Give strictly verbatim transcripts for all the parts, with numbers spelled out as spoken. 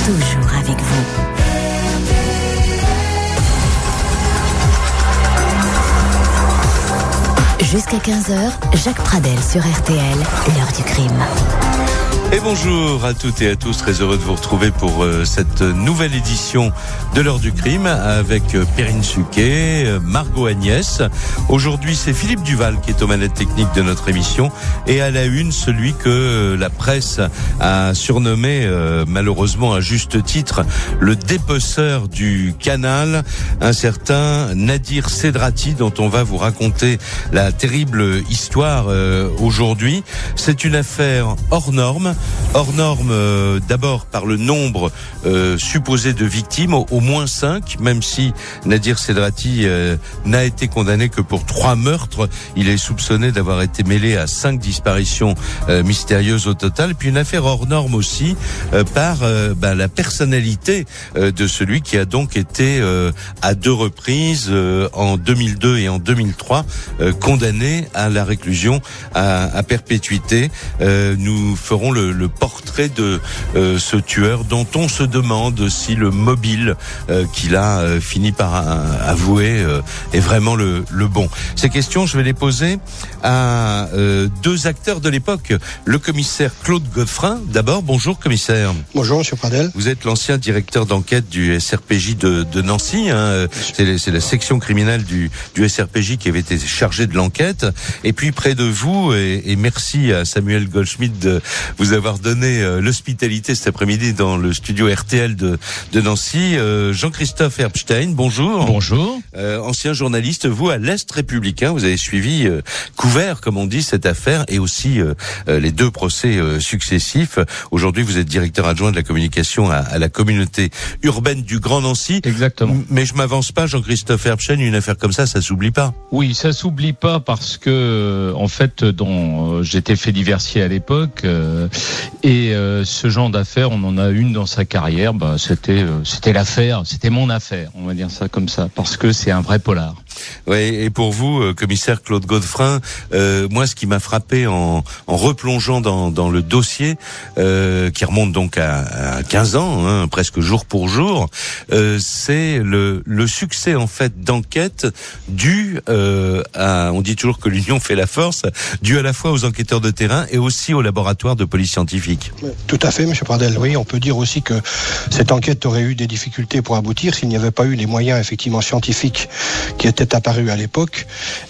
toujours avec vous. Jusqu'à quinze heures, Jacques Pradel sur R T L, l'heure du crime. Et bonjour à toutes et à tous, très heureux de vous retrouver pour euh, cette nouvelle édition de l'heure du crime avec euh, Perrine Suquet, euh, Margot Agnès. Aujourd'hui, c'est Philippe Duval qui est aux manettes techniques de notre émission et à la une, celui que euh, la presse a surnommé, euh, malheureusement à juste titre, le dépeceur du canal, un certain Nadir Sedrati, dont on va vous raconter la terrible histoire euh, aujourd'hui. C'est une affaire hors norme. Hors norme, euh, d'abord par le nombre euh, supposé de victimes, au, au moins cinq, même si Nadir Sedrati euh, n'a été condamné que pour trois meurtres. Il est soupçonné d'avoir été mêlé à cinq disparitions euh, mystérieuses au total. Puis une affaire hors norme aussi euh, par euh, ben, la personnalité euh, de celui qui a donc été euh, à deux reprises, euh, en deux mille deux et en deux mille trois, euh, condamné à la réclusion à, à perpétuité. Euh, nous ferons le le portrait de euh, ce tueur dont on se demande si le mobile euh, qu'il a euh, fini par euh, avouer euh, est vraiment le, le bon. Ces questions, je vais les poser à euh, deux acteurs de l'époque. Le commissaire Claude Godefrin, d'abord. Bonjour commissaire. Bonjour monsieur Pradel. Vous êtes l'ancien directeur d'enquête du S R P J de, de Nancy. Hein. C'est, c'est la section criminelle du, du S R P J qui avait été chargée de l'enquête. Et puis près de vous, et, et merci à Samuel Goldschmidt de vous avoir donné euh, l'hospitalité cet après-midi dans le studio R T L de, de Nancy. Euh, Jean-Christophe Erbstein, bonjour. Bonjour. Euh, ancien journaliste, vous à l'Est républicain, vous avez suivi, euh, couvert, comme on dit, cette affaire et aussi euh, euh, les deux procès euh, successifs. Aujourd'hui, vous êtes directeur adjoint de la communication à, à la communauté urbaine du Grand Nancy. Exactement. M- mais je m'avance pas, Jean-Christophe Erbstein, une affaire comme ça, ça s'oublie pas. Oui, ça s'oublie pas parce que, en fait, dont euh, j'étais fait diversier à l'époque. Euh, Et euh, ce genre d'affaire, on en a une dans sa carrière. Bah, c'était, euh, c'était l'affaire, c'était mon affaire, on va dire ça comme ça, parce que c'est un vrai polar. Oui, et pour vous, euh, commissaire Claude Godefrin, euh, moi, ce qui m'a frappé en, en replongeant dans, dans le dossier, euh, qui remonte donc à, à quinze ans, hein, presque jour pour jour, euh, c'est le, le succès en fait d'enquête dû euh, à, on dit toujours que l'union fait la force, dû à la fois aux enquêteurs de terrain et aussi au laboratoire de police scientifique. Tout à fait, monsieur Pradel. Oui, on peut dire aussi que cette enquête aurait eu des difficultés pour aboutir s'il n'y avait pas eu les moyens effectivement scientifiques qui étaient apparus à l'époque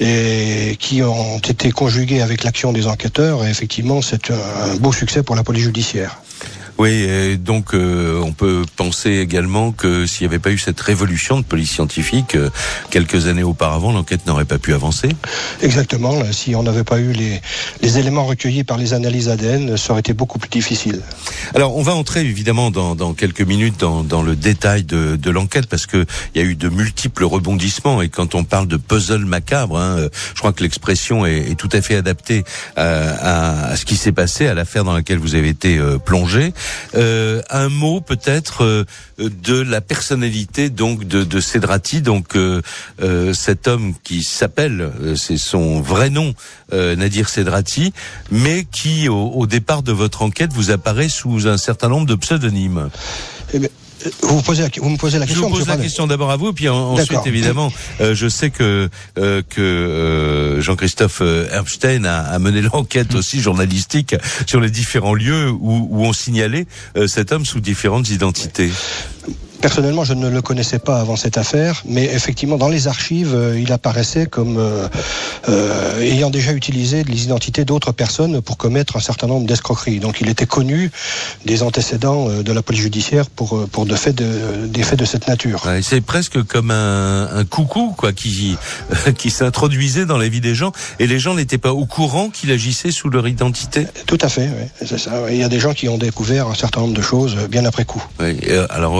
et qui ont été conjugués avec l'action des enquêteurs. Et effectivement, c'est un beau succès pour la police judiciaire. Oui, et donc euh, on peut penser également que s'il n'y avait pas eu cette révolution de police scientifique, euh, quelques années auparavant, l'enquête n'aurait pas pu avancer. Exactement. Là, si on n'avait pas eu les, les éléments recueillis par les analyses A D N, ça aurait été beaucoup plus difficile. Alors, on va entrer évidemment dans, dans quelques minutes dans, dans le détail de, de l'enquête parce que il y a eu de multiples rebondissements et quand on parle de puzzle macabre, hein, je crois que l'expression est, est tout à fait adaptée à, à, à ce qui s'est passé, à l'affaire dans laquelle vous avez été euh, plongé. Euh, un mot peut-être euh, de la personnalité donc de, de Sedrati, donc euh, euh, cet homme qui s'appelle, euh, c'est son vrai nom, euh, Nadir Sedrati, mais qui au, au départ de votre enquête vous apparaît sous un certain nombre de pseudonymes. Eh bien, Vous, vous, posez la, vous me posez la question. Je vous pose la Pradel. question d'abord à vous, puis en, ensuite D'accord. évidemment, euh, je sais que euh, que euh, Jean-Christophe Erbstein a, a mené l'enquête aussi journalistique sur les différents lieux où, où on signalait euh, cet homme sous différentes identités. Personnellement, je ne le connaissais pas avant cette affaire, mais effectivement, dans les archives, euh, il apparaissait comme euh, euh, ayant déjà utilisé les identités d'autres personnes pour commettre un certain nombre d'escroqueries. Donc, il était connu des antécédents euh, de la police judiciaire pour pour de faits de, des faits de cette nature. Ouais, c'est presque comme un, un coucou, quoi, qui qui s'introduisait dans la vie des gens, et les gens n'étaient pas au courant qu'il agissait sous leur identité. Tout à fait, oui, c'est ça. Il y a des gens qui ont découvert un certain nombre de choses bien après coup. Oui, alors heureusement des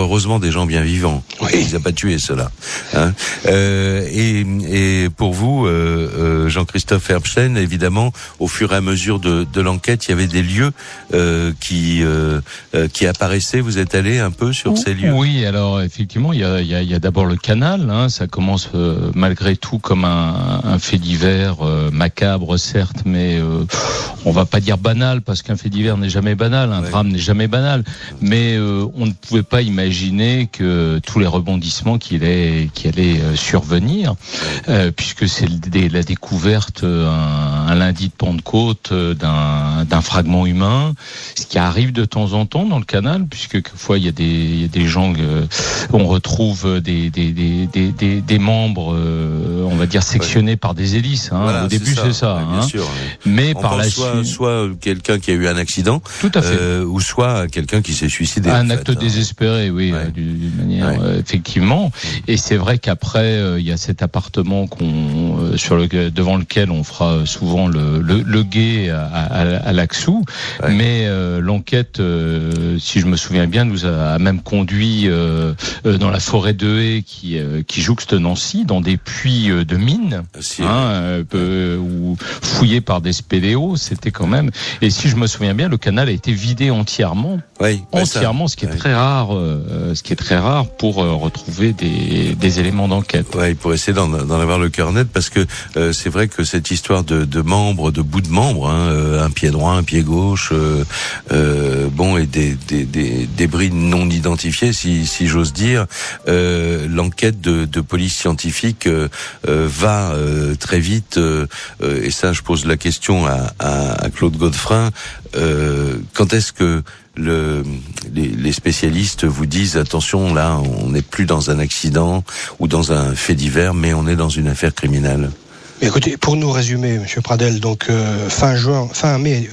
des gens bien vivants. Oui. Il les a pas tués, ceux-là. Hein euh, et, et pour vous, euh, euh, Jean-Christophe Erbstein, évidemment, au fur et à mesure de, de l'enquête, il y avait des lieux euh, qui euh, euh, qui apparaissaient. Vous êtes allé un peu sur ces lieux? Oui, alors effectivement, il y a, il y a, il y a d'abord le canal. Hein, ça commence euh, malgré tout comme un, un fait divers euh, macabre, certes, mais euh, on va pas dire banal parce qu'un fait divers n'est jamais banal, un ouais. drame n'est jamais banal. Mais euh, on ne pouvait pas imaginer que tous les rebondissements qui allaient qui allaient euh, survenir, euh, puisque c'est le, la découverte euh, un, un lundi de Pentecôte euh, d'un d'un fragment humain, ce qui arrive de temps en temps dans le canal, puisque quelquefois il y a des il y a des gens euh, on retrouve des des des des des, des membres euh, on va dire sectionnés ouais. par des hélices. Hein. Voilà, Au début c'est ça, c'est ça ouais, bien hein. sûr, ouais. Mais on par la soit, suite, soit quelqu'un qui a eu un accident, tout à fait, euh, ou soit quelqu'un qui s'est suicidé. Un en acte fait, désespéré, hein. oui, ouais. euh, d'une manière ouais. euh, effectivement. Et c'est vrai qu'après euh, il y a cet appartement qu'on euh, sur le devant lequel on fera souvent le le, le guet à, à, à Laxou. Ouais. Mais euh, l'enquête, euh, si je me souviens bien, nous a, a même conduit euh, euh, dans la forêt de Haye qui euh, qui jouxte Nancy, dans des puits euh, de mines, si, hein, euh, peu, ou fouillés par des spéléos. C'était quand même. Et si je me souviens bien, le canal a été vidé entièrement, oui, entièrement, ça. ce qui est ouais. très rare, euh, ce qui est très rare pour euh, retrouver des des éléments d'enquête. Ouais, pour essayer d'en, d'en avoir le cœur net, parce que euh, c'est vrai que cette histoire de, de membres, de bouts de membres, hein, euh, un pied droit, un pied gauche, euh, euh, bon, et des, des, des débris non identifiés, si, si j'ose dire, euh, l'enquête de, de police scientifique euh, euh, va euh, très vite, euh, euh, et ça, je pose la question à, à, à Claude Godefrin. Euh, quand est-ce que le, les, les spécialistes vous disent attention, là, on n'est plus dans un accident ou dans un fait divers, mais on est dans une affaire criminelle? Écoutez, pour nous résumer, Monsieur Pradel, donc euh, fin juin, fin mai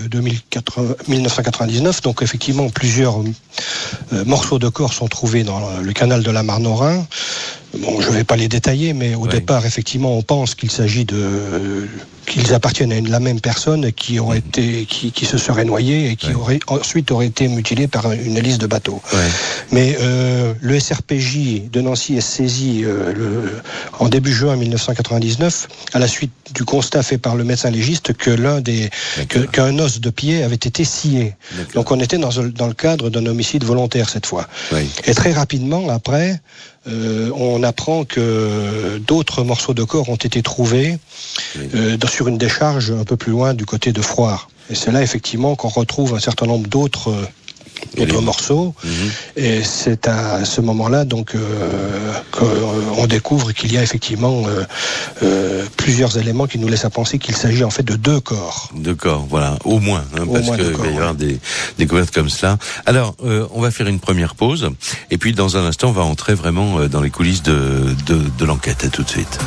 mille neuf cent quatre-vingt-dix-neuf, donc effectivement plusieurs euh, morceaux de corps sont trouvés dans le canal de la Marne au Rhin. Bon, je ne vais pas les détailler, mais au ouais. départ, effectivement, on pense qu'il s'agit de euh, qu'ils appartiennent à une, la même personne qui aurait mmh. été, qui, qui se serait noyée et qui ouais. aurait ensuite aurait été mutilée par une hélice de bateau. Ouais. Mais euh, le S R P J de Nancy est saisi euh, le, en début juin mille neuf cent quatre-vingt-dix-neuf à la suite du constat fait par le médecin légiste que l'un des que, qu'un os de pied avait été scié. D'accord. Donc on était dans, dans le cadre d'un homicide volontaire cette fois. Ouais. Et très rapidement après. Euh, on apprend que d'autres morceaux de corps ont été trouvés euh, sur une décharge un peu plus loin du côté de Froire. Et c'est là effectivement qu'on retrouve un certain nombre d'autres euh, d'autres morceaux. Mmh. Et c'est à ce moment-là donc euh, qu'on découvre qu'il y a effectivement euh, euh, plusieurs éléments qui nous laissent à penser qu'il s'agit en fait de deux corps. Deux corps, voilà, au moins, hein, au parce qu'il va y avoir ouais. des découvertes comme cela. Alors, euh, on va faire une première pause, et puis dans un instant, on va entrer vraiment dans les coulisses de, de, de l'enquête. À tout de suite.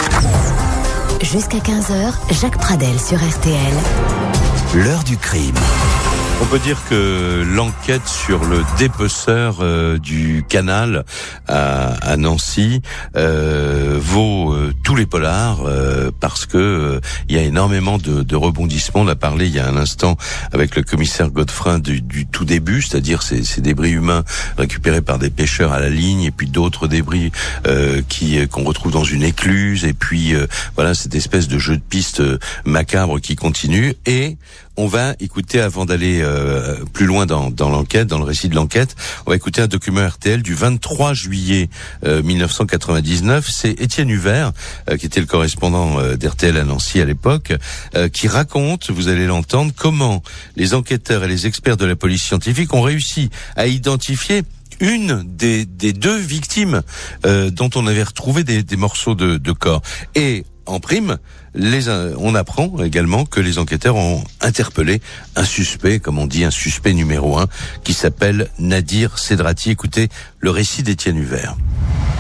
Jusqu'à quinze heures, Jacques Pradel sur R T L. L'heure du crime. On peut dire que l'enquête sur le dépeceur euh, du canal à, à Nancy euh, vaut euh, tous les polars euh, parce que euh, il y a énormément de, de rebondissements. On a parlé il y a un instant avec le commissaire Godefrin du, du tout début, c'est-à-dire ces, ces débris humains récupérés par des pêcheurs à la ligne, et puis d'autres débris euh, qui qu'on retrouve dans une écluse, et puis euh, voilà cette espèce de jeu de piste euh, macabre qui continue. Et on va écouter, avant d'aller euh, plus loin dans, dans l'enquête, dans le récit de l'enquête, on va écouter un document R T L du vingt-trois juillet euh, mille neuf cent quatre-vingt-dix-neuf. C'est Étienne Huvert, euh, qui était le correspondant euh, d'R T L à Nancy à l'époque, euh, qui raconte, vous allez l'entendre, comment les enquêteurs et les experts de la police scientifique ont réussi à identifier une des, des deux victimes euh, dont on avait retrouvé des, des morceaux de, de corps. Et en prime, les, on apprend également que les enquêteurs ont interpellé un suspect, comme on dit, un suspect numéro un, qui s'appelle Nadir Sedrati. Écoutez le récit d'Étienne Huvert.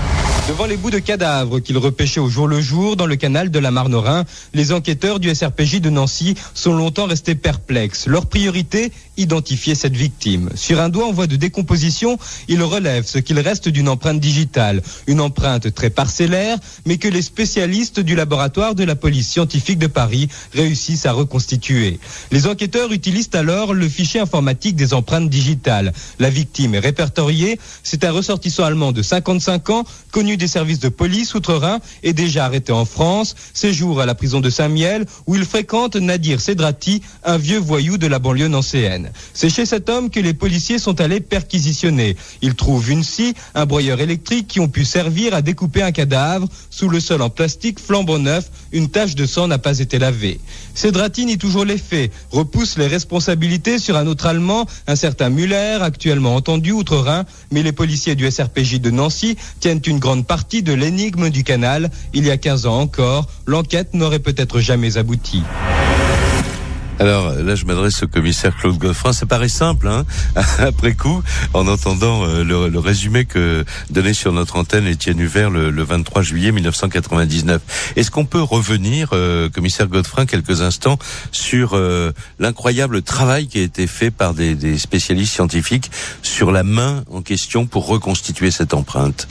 Devant les bouts de cadavres qu'ils repêchaient au jour le jour dans le canal de la Marne-Rhin, les enquêteurs du S R P J de Nancy sont longtemps restés perplexes. Leur priorité, identifier cette victime. Sur un doigt en voie de décomposition, ils relèvent ce qu'il reste d'une empreinte digitale. Une empreinte très parcellaire, mais que les spécialistes du laboratoire de la police scientifique de Paris réussissent à reconstituer. Les enquêteurs utilisent alors le fichier informatique des empreintes digitales. La victime est répertoriée. C'est un ressortissant allemand de cinquante-cinq ans, connu des services de police outre-Rhin et déjà arrêté en France, séjour à la prison de Saint-Miel où il fréquente Nadir Sedrati, un vieux voyou de la banlieue nancéenne. C'est chez cet homme que les policiers sont allés perquisitionner. Ils trouvent une scie, un broyeur électrique qui ont pu servir à découper un cadavre. Sous le sol en plastique flambant neuf, une tache de sang n'a pas été lavée. Sedrati nie toujours les faits, repousse les responsabilités sur un autre Allemand, un certain Müller, actuellement entendu outre-Rhin, mais les policiers du S R P J de Nancy tiennent une grande partie de l'énigme du canal. Il y a quinze ans encore, l'enquête n'aurait peut-être jamais abouti. Alors là, je m'adresse au commissaire Claude Godefroy. Ça paraît simple, hein, après coup, en entendant euh, le, le résumé que donnait sur notre antenne Étienne Huvert le, le vingt-trois juillet mille neuf cent quatre-vingt-dix-neuf. Est-ce qu'on peut revenir, euh, commissaire Godefroy, quelques instants sur euh, l'incroyable travail qui a été fait par des, des spécialistes scientifiques sur la main en question pour reconstituer cette empreinte?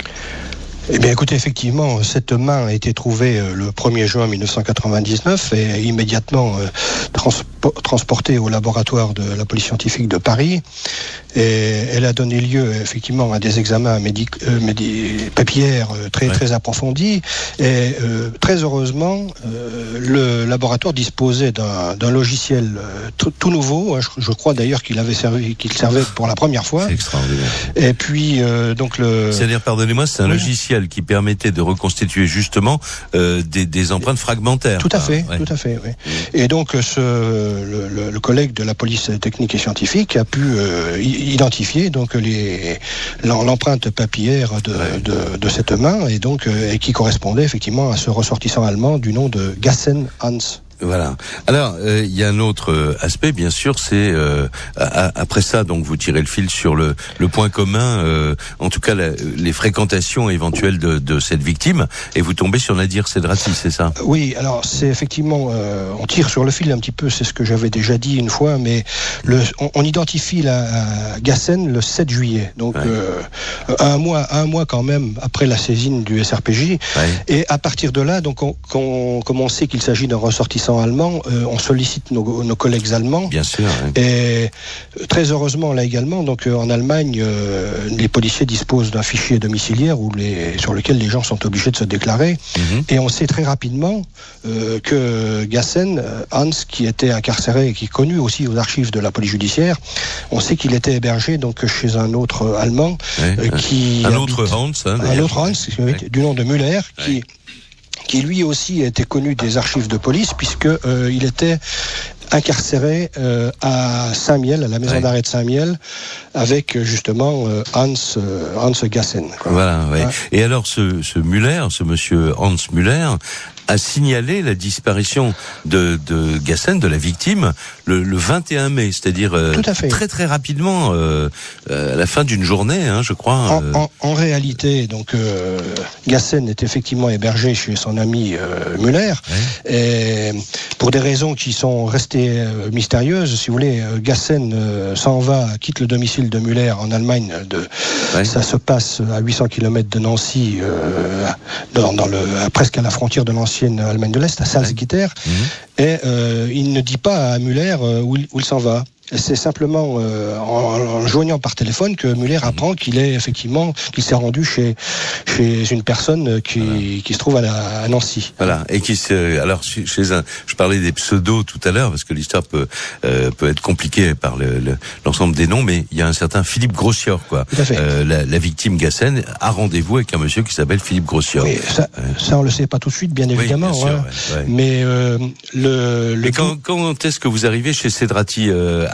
Eh bien, écoutez, effectivement, cette main a été trouvée le premier juin mille neuf cent quatre-vingt-dix-neuf et immédiatement euh, transpo- transportée au laboratoire de la police scientifique de Paris. Et elle a donné lieu, effectivement, à des examens médic- euh, médi- papillaires très, ouais. très approfondis. Et euh, très heureusement, euh, le laboratoire disposait d'un, d'un logiciel euh, tout, tout nouveau. Je, je crois d'ailleurs qu'il avait servi, qu'il servait pour la première fois. C'est extraordinaire. Et puis, euh, donc le. C'est-à-dire, pardonnez-moi, c'est un oui. logiciel qui permettait de reconstituer justement euh, des, des empreintes fragmentaires. Tout à fait, ah, ouais. tout à fait. Oui. Et donc ce, le, le, le collègue de la police technique et scientifique a pu euh, identifier donc les l'empreinte papillaire de, ouais. de, de cette main et donc euh, et qui correspondait effectivement à ce ressortissant allemand du nom de Gassen Hans. Voilà. Alors, il euh, y a un autre euh, aspect, bien sûr, c'est euh, à, après ça, donc vous tirez le fil sur le, le point commun, euh, en tout cas la, les fréquentations éventuelles de, de cette victime, et vous tombez sur Nadir Sedrati, c'est ça? Oui, alors c'est effectivement, euh, on tire sur le fil un petit peu, c'est ce que j'avais déjà dit une fois, mais le, on, on identifie la Gassen le sept juillet, donc ouais. euh, un mois, un mois quand même après la saisine du S R P J, ouais. et à partir de là, donc on, on, comme on sait qu'il s'agit d'un ressortissant allemand, euh, on sollicite nos, nos collègues allemands. Bien sûr. Oui. Et très heureusement là également, donc euh, en Allemagne, euh, les policiers disposent d'un fichier domiciliaire où les, sur lequel les gens sont obligés de se déclarer. Mm-hmm. Et on sait très rapidement euh, que Gassen, Hans, qui était incarcéré et qui est connu aussi aux archives de la police judiciaire, on sait qu'il était hébergé donc chez un autre Allemand oui, euh, qui un habite, autre Hans, hein, un autre Hans, oui. du nom de Müller, oui. qui qui lui aussi était connu des archives de police puisque euh, il était incarcéré euh, à Saint-Miel, à la maison ouais. d'arrêt de Saint-Miel, avec justement euh, Hans euh, Hans Gassen. Quoi. Voilà. Ouais. Ouais. Et alors ce, ce Müller, ce monsieur Hans Müller, a signalé la disparition de, de Gassen, de la victime, le, le vingt et un mai, c'est-à-dire euh, très très rapidement, euh, euh, à la fin d'une journée, hein, je crois. En, euh... en, en réalité, donc euh, Gassen est effectivement hébergé chez son ami euh, Müller, ouais. et pour des raisons qui sont restées euh, mystérieuses, si vous voulez, euh, Gassen euh, s'en va, quitte le domicile de Müller en Allemagne. De, ouais. Ça se passe à huit cents kilomètres de Nancy, euh, dans, dans le, presque à la frontière de Nancy. Allemagne de l'Est, à Salzgitter, mmh. et euh, il ne dit pas à Müller euh, où, il, où il s'en va. C'est simplement euh, en, en joignant par téléphone que Müller apprend qu'il est effectivement qu'il s'est rendu chez chez une personne qui voilà. qui se trouve à, la, à Nancy. Voilà, et qui se alors chez un je parlais des pseudos tout à l'heure parce que l'histoire peut euh, peut être compliquée par le, le, l'ensemble des noms, mais il y a un certain Philippe Grossior quoi. Tout à fait. Euh, la, la victime Gassen a rendez-vous avec un monsieur qui s'appelle Philippe Grossior. Oui, ça, euh, ça on le sait pas tout de suite bien évidemment. Oui, bien sûr, hein. ouais, ouais. Mais euh, le, le mais quand, quand est-ce que vous arrivez chez Sedrati euh,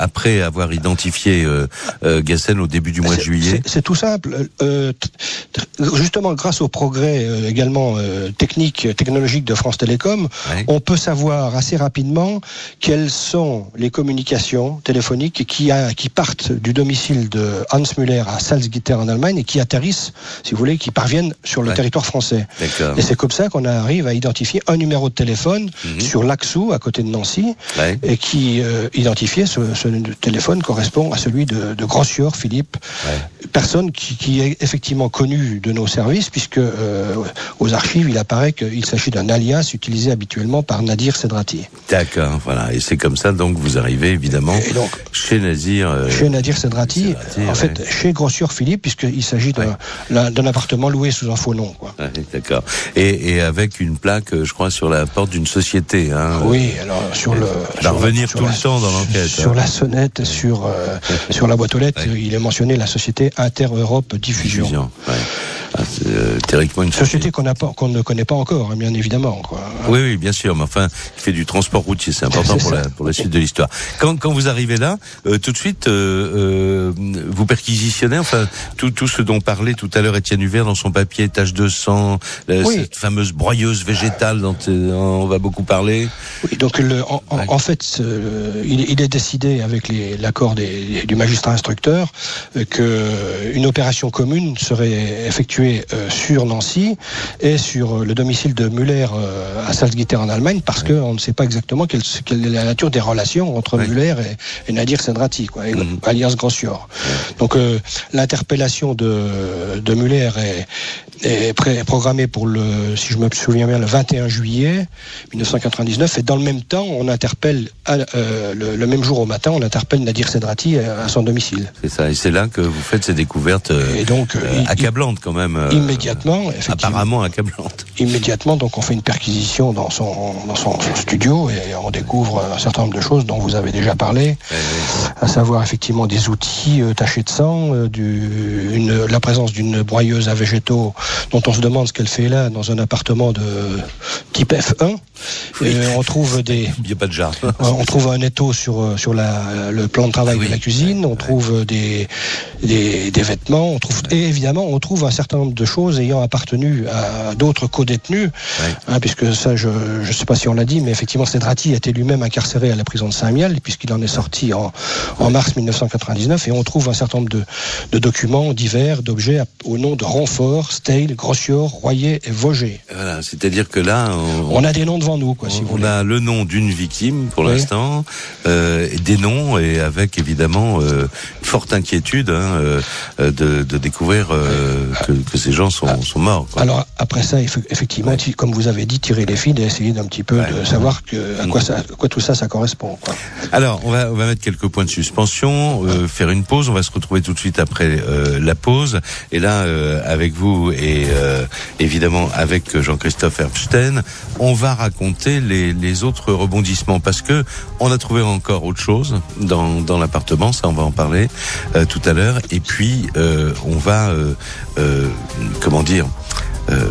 après avoir identifié euh, euh, Gassen au début du mois c'est, de juillet? C'est, c'est tout simple. Euh, t- t- justement, grâce au progrès euh, également euh, technique, technologique de France Télécom, ouais. on peut savoir assez rapidement quelles sont les communications téléphoniques qui, a, qui partent du domicile de Hans Müller à Salzgitter en Allemagne et qui atterrissent, si vous voulez, qui parviennent sur le ouais. territoire français. D'accord. Et c'est comme ça qu'on arrive à identifier un numéro de téléphone mmh. sur l'Axou, à côté de Nancy, ouais. et qui euh, identifiait ce, ce téléphone correspond à celui de, de Grossior Philippe, ouais. personne qui, qui est effectivement connue de nos services, puisque euh, aux archives, il apparaît qu'il s'agit d'un alias utilisé habituellement par Nadir Sedrati. D'accord, voilà. Et c'est comme ça, donc, vous arrivez évidemment et donc, chez Nadir... Euh, chez Nadir Sedrati, Sedrati en ouais. fait, chez Grossior Philippe, puisqu'il s'agit d'un, ouais. d'un appartement loué sous un faux nom. Quoi. Ouais, d'accord. Et, et avec une plaque, je crois, sur la porte d'une société. Hein, oui, alors sur et le... Va revenir tout la, le temps dans l'enquête. Sur hein. la sonnette, sur, euh, sur la boîte aux lettres, ouais. il est mentionné la société Inter-Europe Diffusion. Diffusion ouais. Ah, c'est euh, théoriquement une société qu'on, a pas, qu'on ne connaît pas encore, hein, bien évidemment. Quoi. Oui, oui, bien sûr, mais enfin, qui fait du transport routier, c'est important c'est pour, la, pour la suite de l'histoire. Quand, quand vous arrivez là, euh, tout de suite, euh, euh, vous perquisitionnez, enfin, tout, tout ce dont parlait tout à l'heure Étienne Huvert dans son papier, tache de sang, euh, oui. cette fameuse broyeuse végétale dont euh, on va beaucoup parler. Oui, donc le, en, en, en fait, euh, il, il est décidé avec les, l'accord des, du magistrat instructeur euh, qu'une opération commune serait effectuée Euh, sur Nancy et sur euh, le domicile de Müller euh, à Salzgitter en Allemagne parce ouais. qu'on ne sait pas exactement quelle, quelle est la nature des relations entre ouais. Müller et, et Nadir Sedrati, quoi, et, mm-hmm. alias Grossior. Ouais. Donc euh, l'interpellation de, de Müller est, est, pré- est programmée pour le, si je me souviens bien, le vingt et un juillet dix-neuf cent quatre-vingt-dix-neuf et dans le même temps on interpelle à, euh, le, le même jour au matin on interpelle Nadir Sedrati à, à son domicile. C'est ça, et c'est là que vous faites ces découvertes euh, et donc, euh, il, accablantes quand même. Euh, immédiatement, apparemment accablante. Immédiatement, donc on fait une perquisition dans son dans son, son studio et on découvre un certain nombre de choses dont vous avez déjà parlé, ouais, ouais. à savoir effectivement des outils euh, tachés de sang, euh, du, une, la présence d'une broyeuse à végétaux dont on se demande ce qu'elle fait là dans un appartement de type F un. Oui. Et on trouve des. Il n'y a pas de jardin. On trouve un étau sur sur la le plan de travail ah, oui. de la cuisine. On ouais. trouve des, des des vêtements. On trouve et évidemment on trouve un certain nombre de choses ayant appartenu à d'autres co-détenus, ouais. hein, puisque ça, je ne sais pas si on l'a dit, mais effectivement, Sedrati était lui-même incarcéré à la prison de Saint-Miel, puisqu'il en est sorti en, en mars dix-neuf cent quatre-vingt-dix-neuf, et on trouve un certain nombre de, de documents divers, d'objets au nom de Renfort, Steil, Grossior, Royer et Vogé. Voilà, c'est-à-dire que là, on, on a des noms devant nous, quoi, on, si vous on voulez. On a le nom d'une victime pour oui. l'instant, euh, des noms et avec évidemment euh, forte inquiétude hein, euh, de, de découvrir euh, que, que ces gens sont, sont morts. Quoi. Alors après ça, effectivement, ouais. comme vous avez dit, tirer les fils et essayer d'un petit peu ouais. de savoir que, à, quoi ça, à quoi tout ça, ça correspond. Quoi. Alors, on va, on va mettre quelques points de suspension, euh, faire une pause. On va se retrouver tout de suite après euh, la pause. Et là, euh, avec vous et euh, évidemment avec Jean-Christophe Herbstein, on va raconter les, les autres rebondissements parce que on a trouvé encore autre chose dans, dans l'appartement. Ça, on va en parler euh, tout à l'heure. Et puis, euh, on va, euh, euh, comment dire. Euh,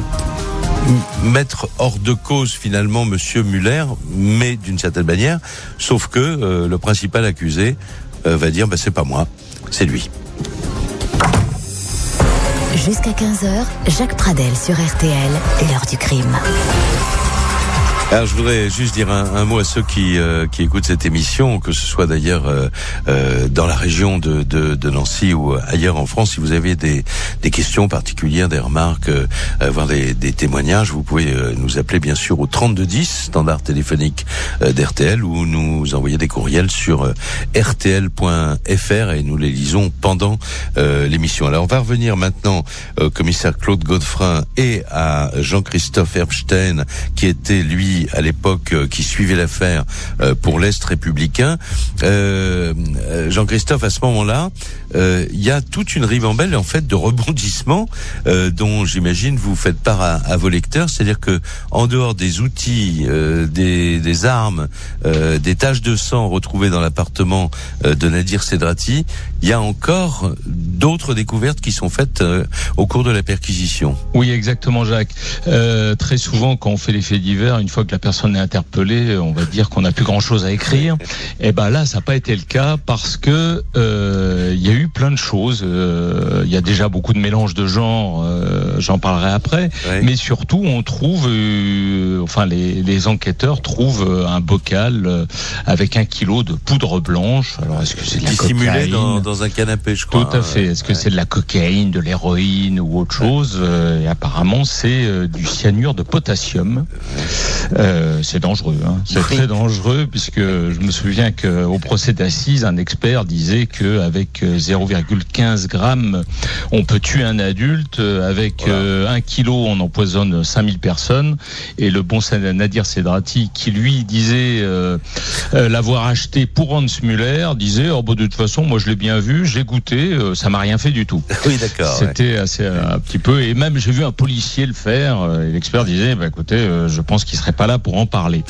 mettre hors de cause finalement Monsieur Müller, mais d'une certaine manière, sauf que euh, le principal accusé euh, va dire bah, c'est pas moi, c'est lui. Jusqu'à quinze heures, Jacques Pradel sur R T L, l'heure du crime. Alors je voudrais juste dire un, un mot à ceux qui euh, qui écoutent cette émission, que ce soit d'ailleurs euh, euh, dans la région de, de, de Nancy ou ailleurs en France. Si vous avez des, des questions particulières, des remarques, euh, voire des, des témoignages, vous pouvez euh, nous appeler bien sûr au trente-deux dix, standard téléphonique euh, d'R T L, ou nous envoyer des courriels sur euh, r t l point f r et nous les lisons pendant euh, l'émission. Alors on va revenir maintenant au commissaire Claude Godefrin et à Jean-Christophe Herbstein, qui était lui à l'époque euh, qui suivait l'affaire euh, pour l'Est républicain. Euh, Jean-Christophe, à ce moment-là, il euh, y a toute une ribambelle en fait de rebondissements euh, dont j'imagine vous faites part à, à vos lecteurs. C'est-à-dire que en dehors des outils, euh, des, des armes, euh, des taches de sang retrouvées dans l'appartement euh, de Nadir Sedrati, il y a encore d'autres découvertes qui sont faites euh, au cours de la perquisition. Oui, exactement, Jacques. Euh, très souvent, quand on fait les faits divers, une fois que la personne est interpellée, on va dire qu'on n'a plus grand-chose à écrire. Et ben là, ça n'a pas été le cas parce que euh, il y a eu plein de choses. Euh, il y a déjà beaucoup de mélange de genres, euh, j'en parlerai après. Ouais. Mais surtout, on trouve, euh, enfin les, les enquêteurs trouvent un bocal euh, avec un kilo de poudre blanche. Alors est-ce que c'est de la cocaïne ? Dissimulé dans, dans un canapé, je crois. Tout à fait. Est-ce que ouais. c'est de la cocaïne, de l'héroïne ou autre chose ? Ouais. euh, Et apparemment, c'est euh, du cyanure de potassium. Euh, c'est dangereux. Hein. C'est oui. très dangereux puisque je me souviens qu'au procès d'assises, un expert disait qu'avec zéro virgule quinze grammes, on peut tuer un adulte. Avec voilà. euh, un kilo, on empoisonne cinq mille personnes. Et le bon Nadir Sedrati, qui lui disait euh, euh, l'avoir acheté pour Hans Müller, disait oh, bah, de toute façon, moi je l'ai bien vu, je l'ai goûté, euh, ça m'a rien fait du tout. Oui, d'accord. C'était ouais. assez euh, un petit peu. Et même j'ai vu un policier le faire. Euh, et l'expert disait bah, écoutez, euh, je pense qu'il serait pas là pour en parler.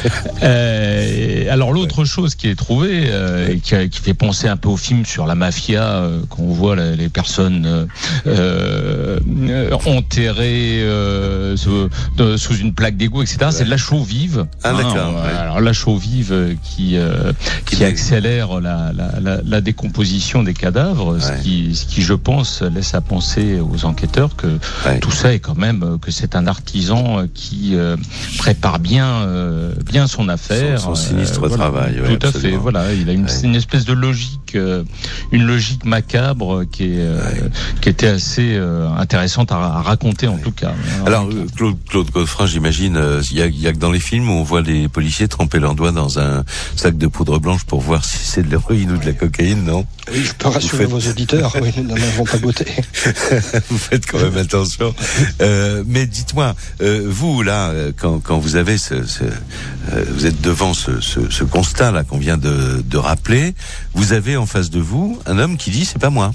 euh, alors l'autre ouais. chose qui est trouvée euh, et qui, qui fait penser un peu au film sur la mafia, euh, quand on voit la, les personnes euh, euh, enterrées euh, sous, de, sous une plaque d'égout, et cetera. Ouais. C'est de la chaux vive. Ah, d'accord. Hein, ouais. Alors la chaux vive qui euh, qui, qui accélère la, la, la, la décomposition des cadavres, ouais. ce qui ce qui je pense laisse à penser aux enquêteurs que ouais. tout ça est quand même que c'est un artisan qui euh, prépare bien euh, bien son affaire. Son, son sinistre euh, voilà. travail. Tout ouais, à absolument. fait. Voilà, il a une, ouais. une espèce de logique, euh, une logique macabre qui est euh, ouais. qui était assez euh, intéressante à, à raconter en ouais. tout cas. Alors Claude, Claude Godefroy, j'imagine, il euh, y, a, y a que dans les films où on voit les policiers tremper leurs doigts dans un sac de poudre blanche pour voir si c'est de l'héroïne ou de la cocaïne, non ? Oui, je peux rassurer faites... vos auditeurs, oui, nous n'en avons pas goûté. Vous faites quand même attention. Euh, mais dites-moi, euh, vous là, quand, quand vous avez ce, ce euh, vous êtes devant ce, ce, ce constat là qu'on vient de, de rappeler, vous avez en face de vous un homme qui dit c'est pas moi.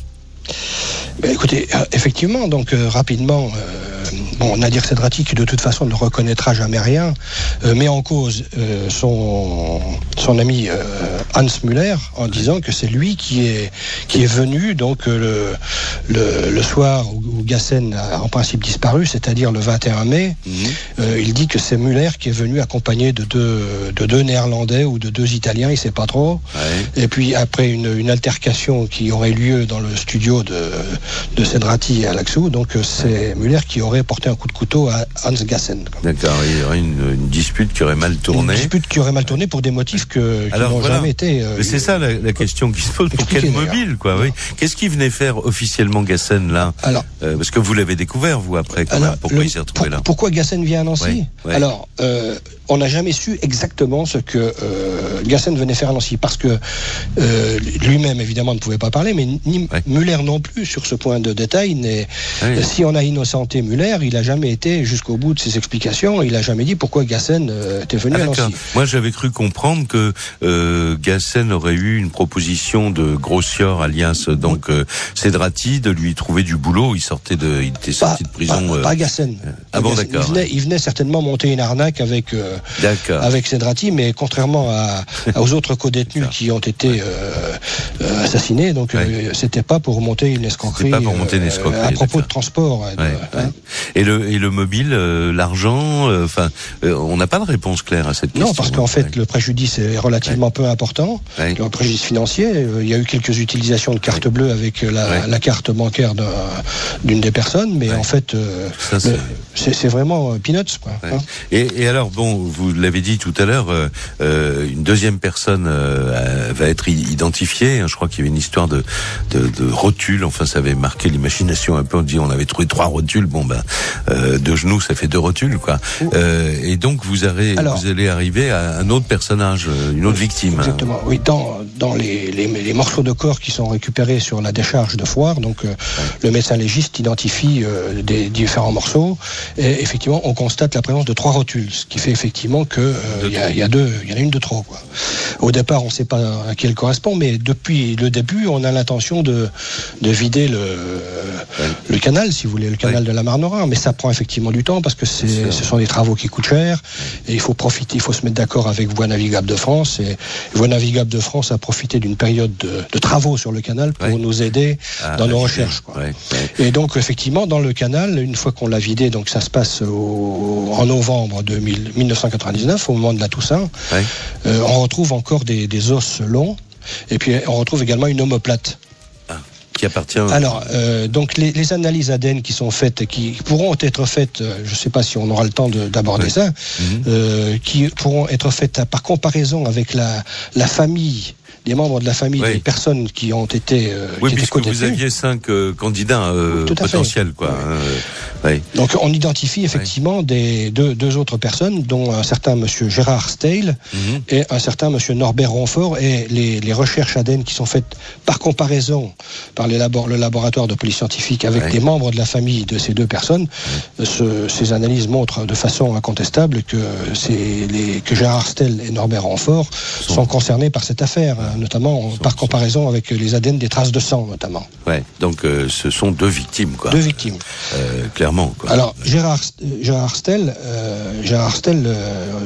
Ben, écoutez, euh, effectivement, donc euh, rapidement, euh, bon, Nadir Sedrati, qui de toute façon ne reconnaîtra jamais rien, euh, met en cause euh, son son ami euh, Hans Müller en disant que c'est lui qui est qui est venu donc euh, le, le le soir où, où Gassen a en principe disparu, c'est-à-dire le vingt et un mai. Mmh. Euh, il dit que c'est Müller qui est venu accompagné de deux de deux Néerlandais ou de deux Italiens, il sait pas trop. Ouais. Et puis après une une altercation qui aurait lieu dans le studio de de Sedrati à Laxou, donc c'est Müller qui aurait porté un coup de couteau à Hans Gassen. D'accord, il y aurait une, une dispute qui aurait mal tourné. Une dispute qui aurait mal tourné pour des motifs que, qui Alors, n'ont voilà. jamais été... Euh, Mais c'est ça la, la question qui se pose, pour quel mobile, quoi, oui. Qu'est-ce qu'il venait faire officiellement Gassen, là ? Alors, euh, parce que vous l'avez découvert, vous, après, quand alors, même, pourquoi le, il s'est retrouvé pour, là Pourquoi Gassen vient à Nancy ? ouais, ouais. Alors, euh, on n'a jamais su exactement ce que euh, Gassen venait faire à Nancy, parce que euh, lui-même, évidemment, ne pouvait pas parler, mais ni ouais. Müller non plus, sur ce point de détail, n'est, oui. si on a innocenté Müller, il n'a jamais été jusqu'au bout de ses explications, il n'a jamais dit pourquoi Gassen euh, était venu ah, à Nancy. Moi, j'avais cru comprendre que euh, Gassen aurait eu une proposition de Grossior, alias donc euh, Sedrati, de lui trouver du boulot. Il sortait de, il était sorti pas, de prison. Pas, euh... pas Gassen. Ah bon, Gassen. d'accord. Il venait, il venait certainement monter une arnaque avec euh, avec Sedrati, mais contrairement à, aux autres co-détenus qui ont été euh, euh, assassinés, donc ouais. euh, c'était pas pour monter une escroquerie. C'était pas pour monter une escroquerie. Euh, à propos de transport. Ouais, de, ouais. Hein. Et le et le mobile, euh, l'argent, enfin, euh, euh, on n'a pas de réponse claire à cette question. Non, parce qu'en fait, ouais. le préjudice est relativement ouais. peu important. Ouais. Le préjudice financier, euh, il y a eu quelques utilisations de carte ouais. bleue avec la, ouais. la carte bancaire d'un, d'une des personnes, mais ouais. en fait, euh, Ça, c'est... Le, c'est, c'est vraiment euh, peanuts, quoi. Ouais. Hein. Et, et alors, bon, vous l'avez dit tout à l'heure, euh, euh, une deuxième personne euh, va être identifiée. Hein, je crois qu'il y avait une histoire de, de, de rotule. Enfin, ça avait marqué l'imagination un peu. On dit, on avait trouvé trois rotules. Bon, ben, euh, deux genoux, ça fait deux rotules, quoi. Euh, et donc, vous, avez, alors, vous allez arriver à un autre personnage, une autre victime. Exactement. Hein. Oui, dans, dans les, les, les morceaux de corps qui sont récupérés sur la décharge de Foire, donc euh, ouais. le médecin légiste identifie euh, des différents morceaux. Et effectivement, on constate la présence de trois rotules, ce qui fait effectivement que euh, il y a, y a deux, il y en a une de trop, quoi. Au départ, on ne sait pas à qui elle correspond, mais depuis le début, on a l'intention de, de vider le, ouais. le canal, si vous voulez, le canal ouais. de la Marne-Rhin. Mais ça prend effectivement du temps parce que c'est, ce sont des travaux qui coûtent cher et il faut profiter, il faut se mettre d'accord avec Voies Navigables de France et Voies Navigables de France a profité d'une période de, de travaux sur le canal pour ouais. nous aider ah, dans nos recherches. Quoi. Ouais, ouais. Et donc effectivement dans le canal, une fois qu'on l'a vidé, donc ça se passe au, en novembre de mille neuf cent quatre-vingt-dix-neuf, au moment de la Toussaint, ouais. euh, on retrouve encore des, des os longs et puis on retrouve également une omoplate. Qui appartient. Alors, euh, donc les, les analyses A D N qui sont faites, qui pourront être faites, euh, je ne sais pas si on aura le temps de, d'aborder ouais. ça, mmh. euh, qui pourront être faites par comparaison avec la, la famille. Les membres de la famille oui. des personnes qui ont été euh, oui, qui puisque vous aviez cinq euh, candidats euh, potentiels, quoi. Oui. Oui. Donc on identifie effectivement oui. des deux, deux autres personnes, dont un certain monsieur Gérard Steil mm-hmm. et un certain monsieur Norbert Ronfort. Et les, les recherches A D N qui sont faites par comparaison par les labor- le laboratoire de police scientifique avec oui. des membres de la famille de ces deux personnes, oui. ce, ces analyses montrent de façon incontestable que c'est les que Gérard Steil et Norbert Ronfort sont, sont concernés par cette affaire. Notamment sont, par comparaison avec les A D N des traces de sang, notamment. Ouais, donc euh, ce sont deux victimes, quoi. Deux victimes. Euh, clairement, quoi. Alors, Gérard, Gérard Steil, euh, Gérard Steil, euh,